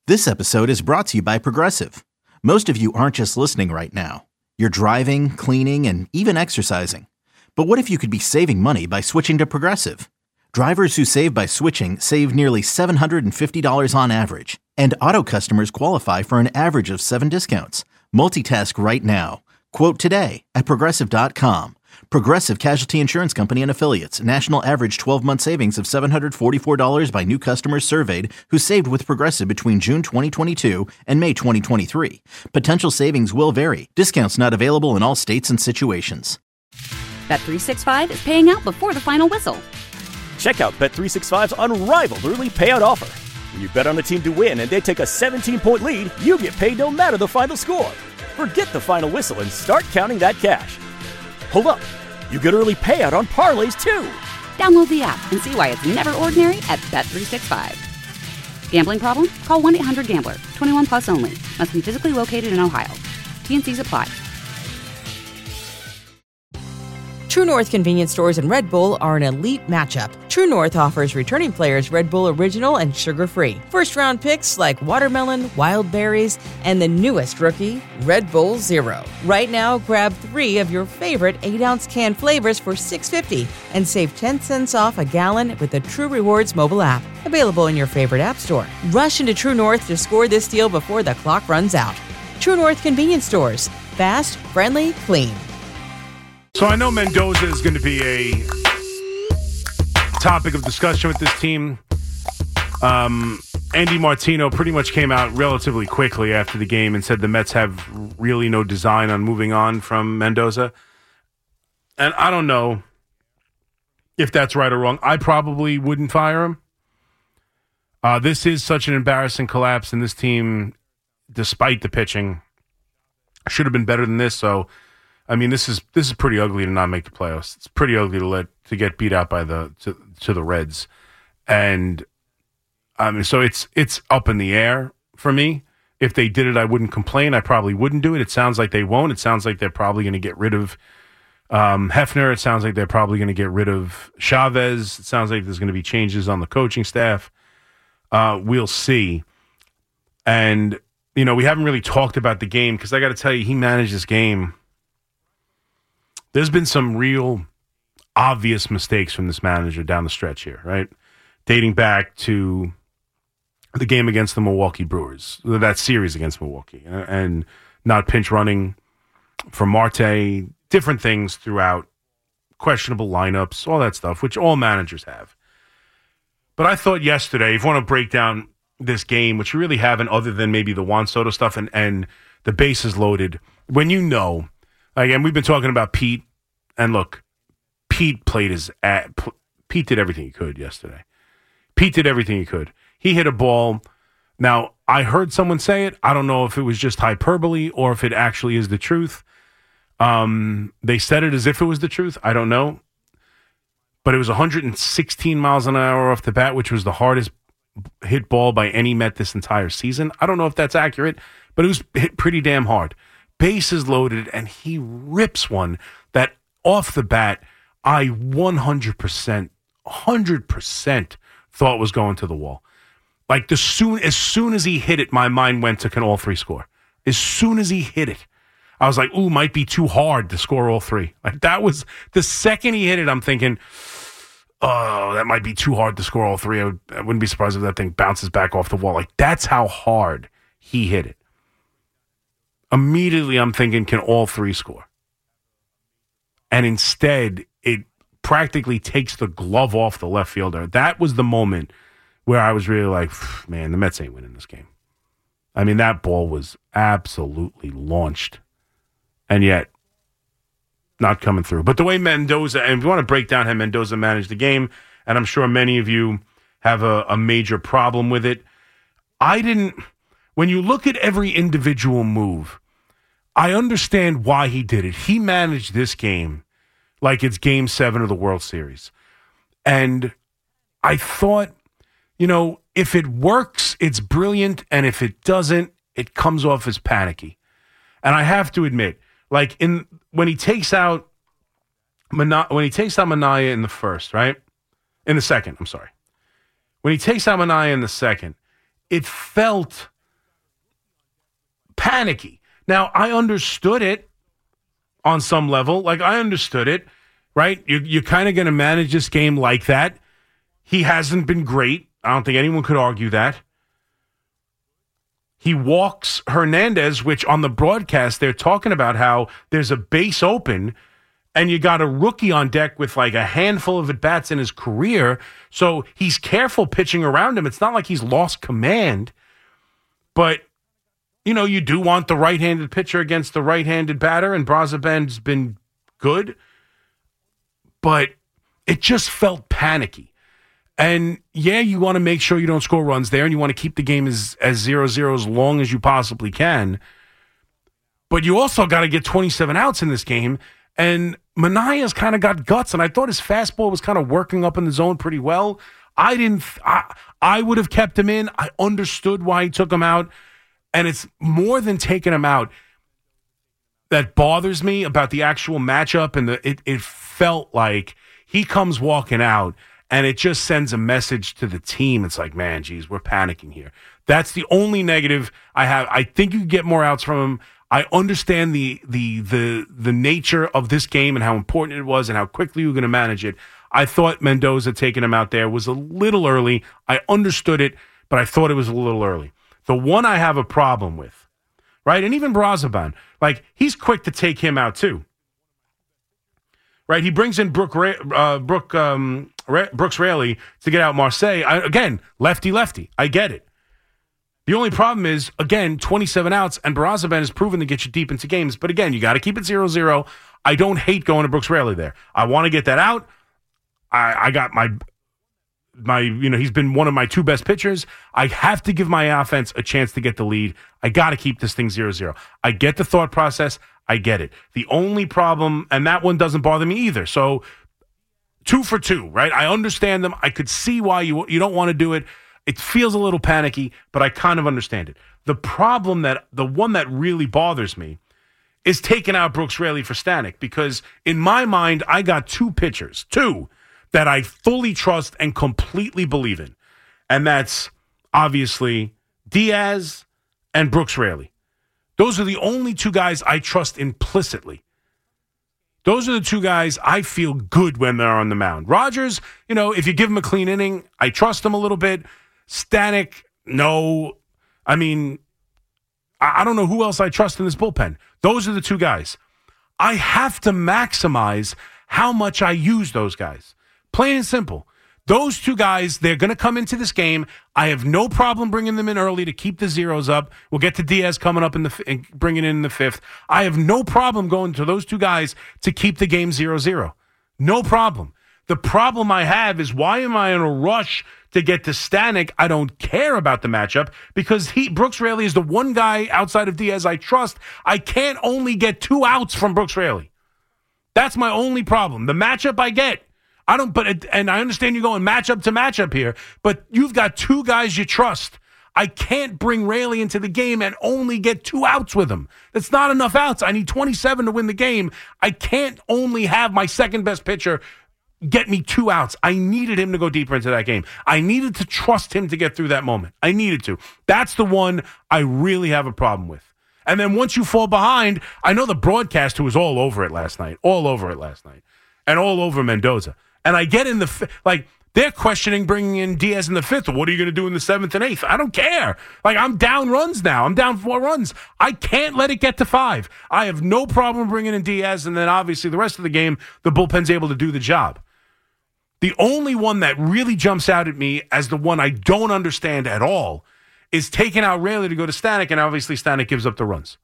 This episode is brought to you by Progressive. Most of you aren't just listening right now. You're driving, cleaning, and even exercising. But what if you could be saving money by switching to Progressive? Drivers who save by switching save nearly $750 on average. And auto customers qualify for an average of 7 discounts. Multitask right now. Quote today at Progressive.com. Progressive Casualty Insurance Company and Affiliates. National average 12-month savings of $744 by new customers surveyed who saved with Progressive between June 2022 and May 2023. Potential savings will vary. Discounts not available in all states and situations. Bet365 is paying out before the final whistle. Check out Bet365's unrivaled early payout offer. When you bet on a team to win and they take a 17-point lead, you get paid no matter the final score. Forget the final whistle and start counting that cash. Hold up. You get early payout on parlays, too. Download the app and see why it's never ordinary at Bet365. Gambling problem? Call 1-800-GAMBLER. 21 plus only. Must be physically located in Ohio. T&Cs apply. True North convenience stores and Red Bull are an elite matchup. True North offers returning players Red Bull Original and sugar-free. First-round picks like watermelon, wild berries, and the newest rookie, Red Bull Zero. Right now, grab 3 of your favorite 8-ounce can flavors for $6.50 and save 10 cents off a gallon with the True Rewards mobile app. Available in your favorite app store. Rush into True North to score this deal before the clock runs out. True North convenience stores. Fast, friendly, clean. So I know Mendoza is going to be a topic of discussion with this team. Andy Martino pretty much came out relatively quickly after the game and said the Mets have really no design on moving on from Mendoza. And I don't know if that's right or wrong. I probably wouldn't fire him. This is such an embarrassing collapse, and this team, despite the pitching, should have been better than this. So, I mean, this is pretty ugly to not make the playoffs. It's pretty ugly to get beat out by the Reds, and I mean, so it's up in the air for me. If they did it, I wouldn't complain. I probably wouldn't do it. It sounds like they won't. It sounds like they're probably going to get rid of Hefner. It sounds like they're probably going to get rid of Chavez. It sounds like there's going to be changes on the coaching staff. We'll see. And you know, we haven't really talked about the game because I got to tell you, he managed this game. There's been some real obvious mistakes from this manager down the stretch here, right? Dating back to the game against the Milwaukee Brewers, that series against Milwaukee, and not pinch running for Marte, different things throughout, questionable lineups, all that stuff, which all managers have. But I thought yesterday, if you want to break down this game, which you really haven't other than maybe the Juan Soto stuff and the bases loaded, when you know, again, we've been talking about Pete, and look, Pete did everything he could yesterday. Pete did everything he could. He hit a ball. Now, I heard someone say it. I don't know if it was just hyperbole or if it actually is the truth. They said it as if it was the truth. I don't know. But it was 116 miles an hour off the bat, which was the hardest hit ball by any Met this entire season. I don't know if that's accurate, but it was hit pretty damn hard. Bases loaded, and he rips one that off the bat, I 100% thought was going to the wall. Like as soon as he hit it, my mind went to, can all 3 score? As soon as he hit it, I was like, ooh, might be too hard to score all 3. Like that was the second he hit it, I'm thinking, oh, that might be too hard to score all 3. I wouldn't be surprised if that thing bounces back off the wall. Like that's how hard he hit it. Immediately, I'm thinking, can all 3 score? And instead, it practically takes the glove off the left fielder. That was the moment where I was really like, man, the Mets ain't winning this game. I mean, that ball was absolutely launched, and yet not coming through. But the way Mendoza, and if you want to break down how Mendoza managed the game, and I'm sure many of you have a major problem with it, when you look at every individual move, I understand why he did it. He managed this game like it's Game 7 of the World Series. And I thought, you know, if it works, it's brilliant. And if it doesn't, it comes off as panicky. And I have to admit, like when he takes out Minaya in the first, right? In the second, I'm sorry. When he takes out Minaya in the second, it felt panicky. Now, I understood it on some level. Like, I understood it, right? You're kind of going to manage this game like that. He hasn't been great. I don't think anyone could argue that. He walks Hernandez, which on the broadcast, they're talking about how there's a base open and you got a rookie on deck with like a handful of at-bats in his career. So he's careful pitching around him. It's not like he's lost command. But, you do want the right-handed pitcher against the right-handed batter, and Brazoban's been good. But it just felt panicky. And, yeah, you want to make sure you don't score runs there, and you want to keep the game as 0-0 as long as you possibly can. But you also got to get 27 outs in this game, and Manaea's kind of got guts, and I thought his fastball was kind of working up in the zone pretty well. I would have kept him in. I understood why he took him out, and it's more than taking him out that bothers me about the actual matchup, and it felt like he comes walking out, and it just sends a message to the team. It's like, man, geez, we're panicking here. That's the only negative I have. I think you can get more outs from him. I understand the nature of this game and how important it was and how quickly you were going to manage it. I thought Mendoza taking him out there was a little early. I understood it, but I thought it was a little early. The one I have a problem with, right, and even Brazoban, like, he's quick to take him out too. Right, he brings in Brooks Raley to get out Marseille. Again, lefty. I get it. The only problem is, again, 27 outs, and Brazoban has proven to get you deep into games. But again, you got to keep it 0-0. I don't hate going to Brooks Raley there. I want to get that out. I got my he's been one of my two best pitchers. I have to give my offense a chance to get the lead. I got to keep this thing 0-0. I get the thought process. I get it. The only problem, and that one doesn't bother me either. So 2 for 2, right? I understand them. I could see why you don't want to do it. It feels a little panicky, but I kind of understand it. The one that really bothers me is taking out Brooks Raley for Stanek, because in my mind, I got two pitchers, that I fully trust and completely believe in. And that's obviously Diaz and Brooks Raley. Those are the only two guys I trust implicitly. Those are the two guys I feel good when they're on the mound. Rogers, if you give him a clean inning, I trust him a little bit. Stanek, no. I mean, I don't know who else I trust in this bullpen. Those are the two guys. I have to maximize how much I use those guys. Plain and simple. Those two guys, they're going to come into this game. I have no problem bringing them in early to keep the zeros up. We'll get to Diaz coming up and bringing in the fifth. I have no problem going to those two guys to keep the game 0-0. No problem. The problem I have is, why am I in a rush to get to Stanek? I don't care about the matchup, because Brooks Raley is the one guy outside of Diaz I trust. I can't only get 2 outs from Brooks Raley. That's my only problem. The matchup I get. And I understand you're going matchup to matchup here, but you've got two guys you trust. I can't bring Raley into the game and only get 2 outs with him. That's not enough outs. I need 27 to win the game. I can't only have my second best pitcher get me 2 outs. I needed him to go deeper into that game. I needed to trust him to get through that moment. I needed to. That's the one I really have a problem with. And then once you fall behind, I know the broadcaster was all over it last night, and all over Mendoza. And I get in they're questioning bringing in Diaz in the 5th. What are you going to do in the 7th and 8th? I don't care. I'm down runs now. I'm down 4 runs. I can't let it get to 5. I have no problem bringing in Diaz, and then obviously the rest of the game, the bullpen's able to do the job. The only one that really jumps out at me as the one I don't understand at all is taking out Raley to go to Stanek, and obviously Stanek gives up the runs.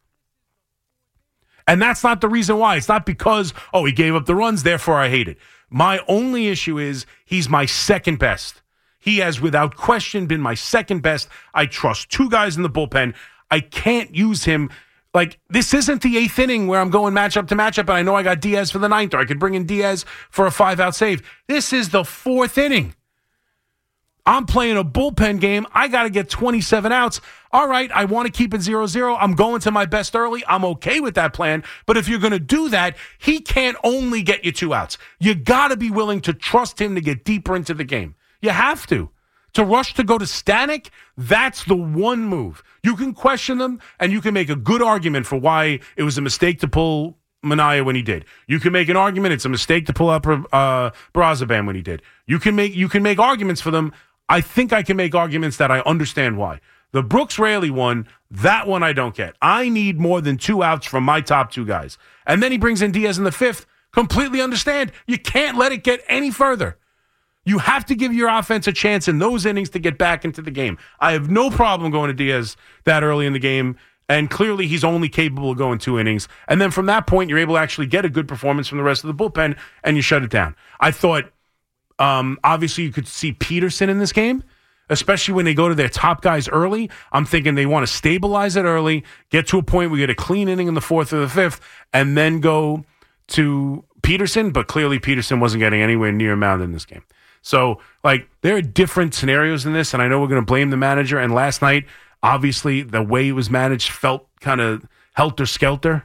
And that's not the reason why. It's not because, he gave up the runs, therefore I hate it. My only issue is he's my second best. He has, without question, been my second best. I trust 2 guys in the bullpen. I can't use him. This isn't the 8th inning where I'm going matchup to matchup, and I know I got Diaz for the 9th, or I could bring in Diaz for a 5-out save. This is the 4th inning. I'm playing a bullpen game. I got to get 27 outs. All right, I want to keep it 0-0. I'm going to my best early. I'm okay with that plan. But if you're going to do that, he can't only get you 2 outs. You got to be willing to trust him to get deeper into the game. You have to. To rush to go to Stanek, that's the one move. You can question them, and you can make a good argument for why it was a mistake to pull Minaya when he did. You can make an argument it's a mistake to pull up Brazoban when he did. You can make arguments for them. I think I can make arguments that I understand why. The Brooks Raley one, that one I don't get. I need more than 2 outs from my top 2 guys. And then he brings in Diaz in the 5th. Completely understand. You can't let it get any further. You have to give your offense a chance in those innings to get back into the game. I have no problem going to Diaz that early in the game. And clearly, he's only capable of going 2 innings. And then from that point, you're able to actually get a good performance from the rest of the bullpen, and you shut it down. I thought, obviously, you could see Peterson in this game, especially when they go to their top guys early. I'm thinking they want to stabilize it early, get to a point where we get a clean inning in the 4th or the 5th, and then go to Peterson. But clearly, Peterson wasn't getting anywhere near a mound in this game. So, there are different scenarios in this, and I know we're going to blame the manager. And last night, obviously, the way it was managed felt kind of helter-skelter.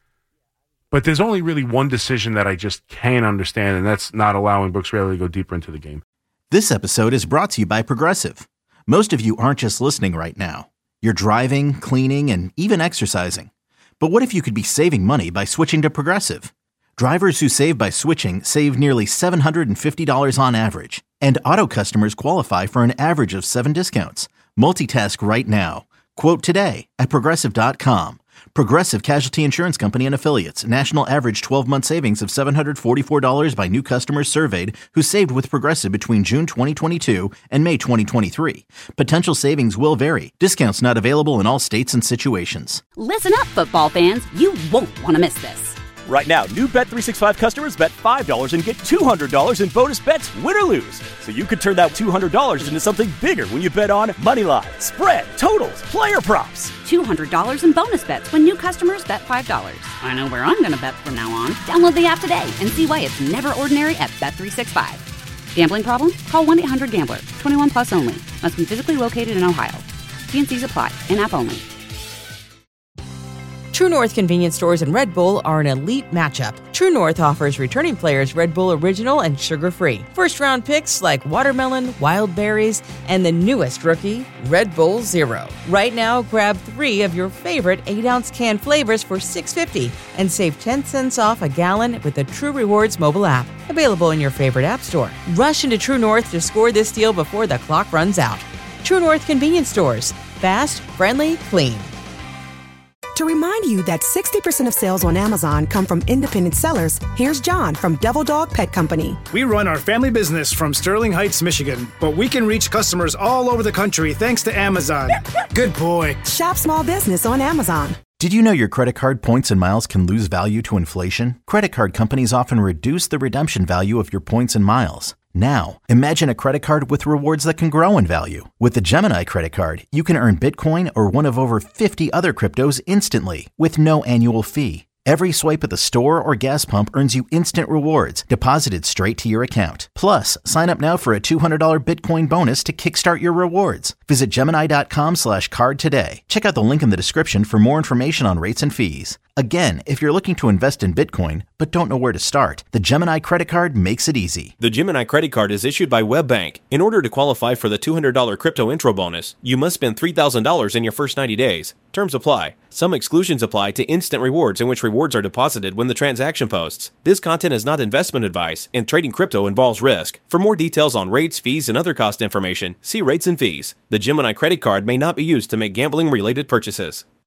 But there's only really one decision that I just can't understand, and that's not allowing Brooks Raley to go deeper into the game. This episode is brought to you by Progressive. Most of you aren't just listening right now. You're driving, cleaning, and even exercising. But what if you could be saving money by switching to Progressive? Drivers who save by switching save nearly $750 on average, and auto customers qualify for an average of 7 discounts. Multitask right now. Quote today at Progressive.com. Progressive Casualty Insurance Company and Affiliates. National average 12-month savings of $744 by new customers surveyed who saved with Progressive between June 2022 and May 2023. Potential savings will vary. Discounts not available in all states and situations. Listen up, football fans. You won't want to miss this. Right now, new Bet365 customers bet $5 and get $200 in bonus bets, win or lose. So you could turn that $200 into something bigger when you bet on Moneyline, spread, totals, player props. $200 in bonus bets when new customers bet $5. I know where I'm going to bet from now on. Download the app today and see why it's never ordinary at Bet365. Gambling problem? Call 1-800-GAMBLER. 21 plus only. Must be physically located in Ohio. T&Cs apply. In-app only. True North convenience stores and Red Bull are an elite matchup. True North offers returning players Red Bull Original and sugar-free. First-round picks like watermelon, wild berries, and the newest rookie, Red Bull Zero. Right now, grab 3 of your favorite 8-ounce can flavors for $6.50 and save 10 cents off a gallon with the True Rewards mobile app. Available in your favorite app store. Rush into True North to score this deal before the clock runs out. True North convenience stores. Fast, friendly, clean. To remind you that 60% of sales on Amazon come from independent sellers, here's John from Devil Dog Pet Company. We run our family business from Sterling Heights, Michigan, but we can reach customers all over the country thanks to Amazon. Good boy. Shop small business on Amazon. Did you know your credit card points and miles can lose value to inflation? Credit card companies often reduce the redemption value of your points and miles. Now, imagine a credit card with rewards that can grow in value. With the Gemini credit card, you can earn Bitcoin or one of over 50 other cryptos instantly with no annual fee. Every swipe at the store or gas pump earns you instant rewards deposited straight to your account. Plus, sign up now for a $200 Bitcoin bonus to kickstart your rewards. Visit Gemini.com/card today. Check out the link in the description for more information on rates and fees. Again, if you're looking to invest in Bitcoin but don't know where to start, the Gemini credit card makes it easy. The Gemini credit card is issued by WebBank. In order to qualify for the $200 crypto intro bonus, you must spend $3,000 in your first 90 days. Terms apply. Some exclusions apply to instant rewards in which rewards are deposited when the transaction posts. This content is not investment advice, and trading crypto involves risk. For more details on rates, fees, and other cost information, see rates and fees. The Gemini credit card may not be used to make gambling-related purchases.